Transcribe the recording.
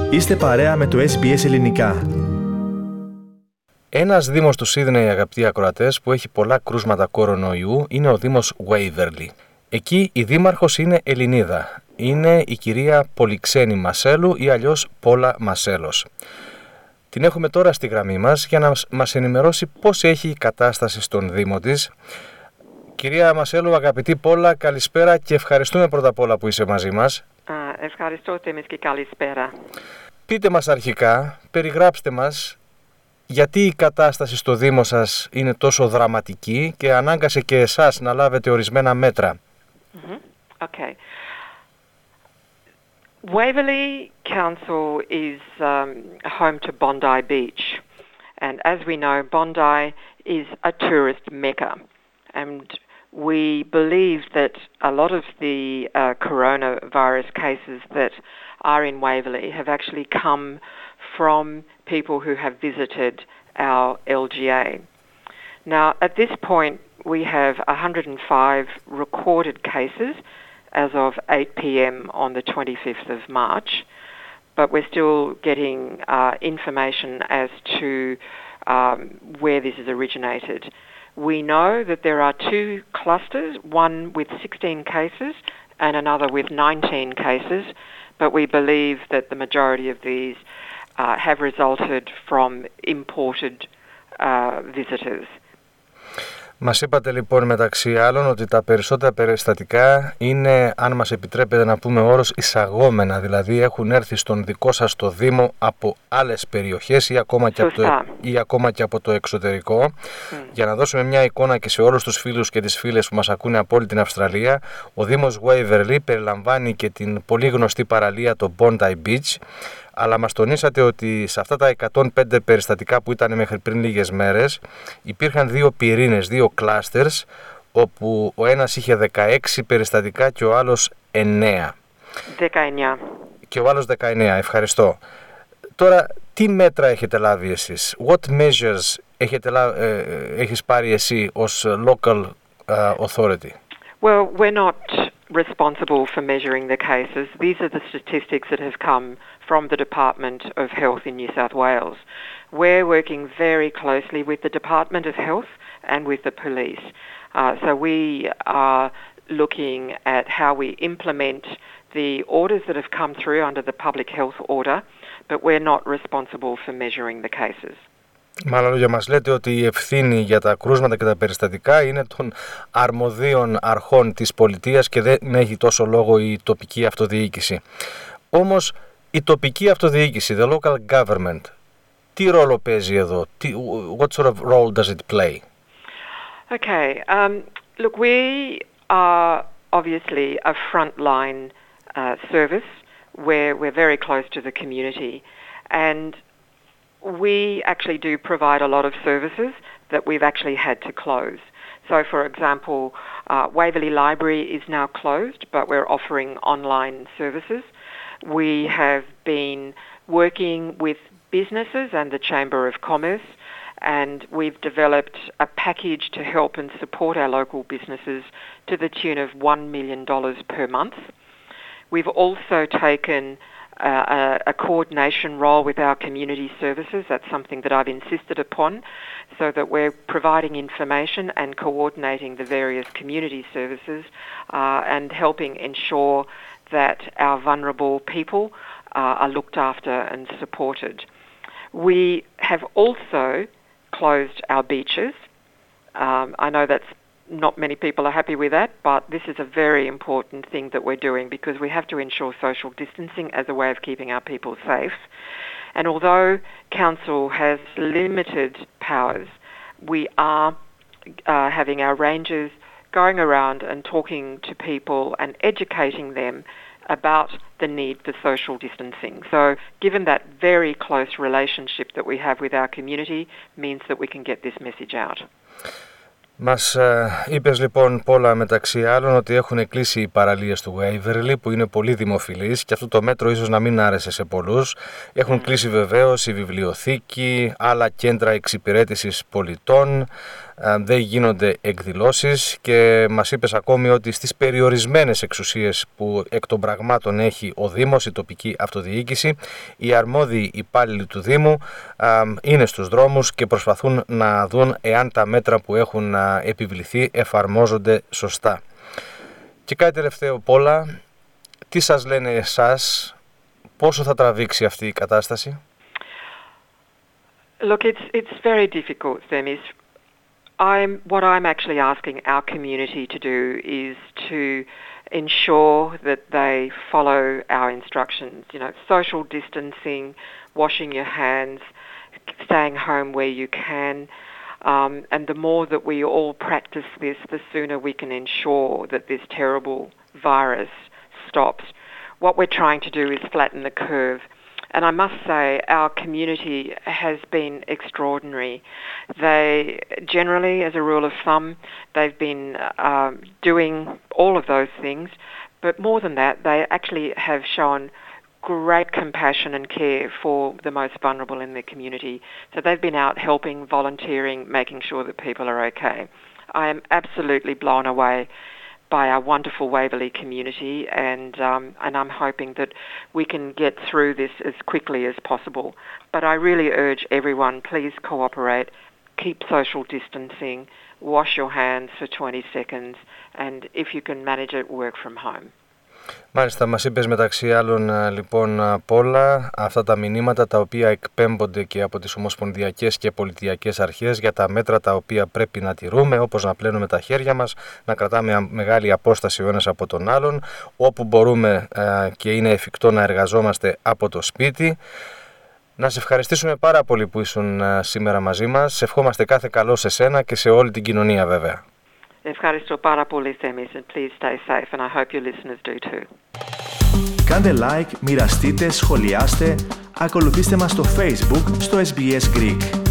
Είστε παρέα με το SBS Ελληνικά. Ένας δήμος του Σίδνεϊ, αγαπητοί ακροατές, που έχει πολλά κρούσματα κορονοϊού είναι ο δήμος Waverley. Εκεί η δήμαρχος είναι Ελληνίδα. Είναι η κυρία Πολυξένη Μασέλου ή αλλιώς Πόλα Μασέλος. Την έχουμε τώρα στη γραμμή μας για να μας ενημερώσει πώς έχει η κατάσταση στον δήμο της. Κυρία Μασέλου, αγαπητή Πόλα, καλησπέρα και ευχαριστούμε πρώτα απ' όλα που είσαι μαζί μας. Ευχαριστώ, Τέμις, και καλησπέρα. Πείτε μας αρχικά, περιγράψτε μας γιατί η κατάσταση στο Δήμο σας είναι τόσο δραματική και ανάγκασε και εσάς να λάβετε ορισμένα μέτρα. Okay. Waverley Council is home to Bondi Beach. And as we know, Bondi is a tourist mecca. And we believe that a lot of the coronavirus cases that are in Waverley have actually come from people who have visited our LGA. Now, at this point, we have 105 recorded cases as of 8 p.m. on the 25th of March, but we're still getting information as to where this has originated. We know that there are two clusters, one with 16 cases and another with 19 cases, but we believe that the majority of these have resulted from imported visitors. Μας είπατε λοιπόν μεταξύ άλλων ότι τα περισσότερα περιστατικά είναι, αν μας επιτρέπετε να πούμε όρος, εισαγόμενα, δηλαδή έχουν έρθει στον δικό σας το Δήμο από άλλες περιοχές ή ακόμα και από το εξωτερικό. Για να δώσουμε μια εικόνα και σε όλους τους φίλους και τις φίλες που μας ακούνε από όλη την Αυστραλία, ο Δήμος Waverley περιλαμβάνει και την πολύ γνωστή παραλία το Bondi Beach, αλλά μας τονίσατε ότι σε αυτά τα 105 περιστατικά που ήταν μέχρι πριν λίγες μέρες υπήρχαν δύο πυρήνες, δύο clusters, όπου ο ένας είχε 16 περιστατικά και ο άλλος 9. 19. Και ο άλλος 19, ευχαριστώ. Τώρα, τι μέτρα έχετε λάβει εσείς? What measures έχεις πάρει εσύ ως local authority? Well, we're not responsible for measuring the cases. These are the statistics that have come from the Department of Health in New South Wales. We're working very closely with the Department of Health and with the police. So we are looking at how we implement the orders that have come through under the public health order, but we're not responsible for measuring the cases. Με άλλα λόγια, μας λέτε ότι η ευθύνη για τα κρούσματα και τα περιστατικά είναι των αρμοδίων αρχών της πολιτείας και δεν έχει τόσο λόγο η τοπική αυτοδιοίκηση. Όμως η τοπική αυτοδιοίκηση, the local government, τι ρόλο παίζει εδώ? What sort of role does it play? Okay, look, we are obviously a frontline service where we're very close to the community, and we actually do provide a lot of services that we've actually had to close. So, for example, Waverley Library is now closed, but we're offering online services. We have been working with businesses and the Chamber of Commerce, and we've developed a package to help and support our local businesses to the tune of $1 million per month. We've also taken a coordination role with our community services. That's something that I've insisted upon, so that we're providing information and coordinating the various community services and helping ensure that our vulnerable people are looked after and supported. We have also closed our beaches. I know that's not many people are happy with that, but this is a very important thing that we're doing because we have to ensure social distancing as a way of keeping our people safe. And although Council has limited powers, we are having our rangers going around and talking to people and educating them about the need for social distancing. So given that very close relationship that we have with our community means that we can get this message out. Μας είπες λοιπόν, Πόλα, μεταξύ άλλων ότι έχουν κλείσει οι παραλίες του Waverley που είναι πολύ δημοφιλείς και αυτό το μέτρο ίσως να μην άρεσε σε πολλούς. Έχουν κλείσει βεβαίως η βιβλιοθήκη, άλλα κέντρα εξυπηρέτησης πολιτών. δεν γίνονται εκδηλώσεις και μας είπες ακόμη ότι στις περιορισμένες εξουσίες που εκ των πραγμάτων έχει ο Δήμος, η τοπική αυτοδιοίκηση, οι αρμόδιοι υπάλληλοι του Δήμου είναι στους δρόμους και προσπαθούν να δουν εάν τα μέτρα που έχουν επιβληθεί εφαρμόζονται σωστά. Και κάτι τελευταίο, Πόλα, τι σας λένε εσάς, πόσο θα τραβήξει αυτή η κατάσταση? Look, it's very difficult, Themis. What I'm actually asking our community to do is to ensure that they follow our instructions. You know, social distancing, washing your hands, staying home where you can. And the more that we all practice this, the sooner we can ensure that this terrible virus stops. What we're trying to do is flatten the curve. And I must say our community has been extraordinary. They generally, as a rule of thumb, they've been doing all of those things. But more than that, they actually have shown great compassion and care for the most vulnerable in their community. So they've been out helping, volunteering, making sure that people are okay. I am absolutely blown away by our wonderful Waverley community, and I'm hoping that we can get through this as quickly as possible. But I really urge everyone, please cooperate, keep social distancing, wash your hands for 20 seconds, and if you can manage it, work from home. Μάλιστα, μας είπες μεταξύ άλλων λοιπόν Πόλα αυτά τα μηνύματα τα οποία εκπέμπονται και από τις ομοσπονδιακές και πολιτιακές αρχές για τα μέτρα τα οποία πρέπει να τηρούμε, όπως να πλένουμε τα χέρια μας, να κρατάμε μεγάλη απόσταση ο ένας από τον άλλον, όπου μπορούμε και είναι εφικτό να εργαζόμαστε από το σπίτι. Να σε ευχαριστήσουμε πάρα πολύ που ήσουν σήμερα μαζί μας. Σε ευχόμαστε κάθε καλό σε σένα και σε όλη την κοινωνία βέβαια. Ευχαριστώ πάρα πολύ, Themis, and please stay safe, and I hope your listeners do too. Κάντε like, μοιραστείτε, σχολιάστε, ακολουθήστε μας στο Facebook, στο SBS Greek.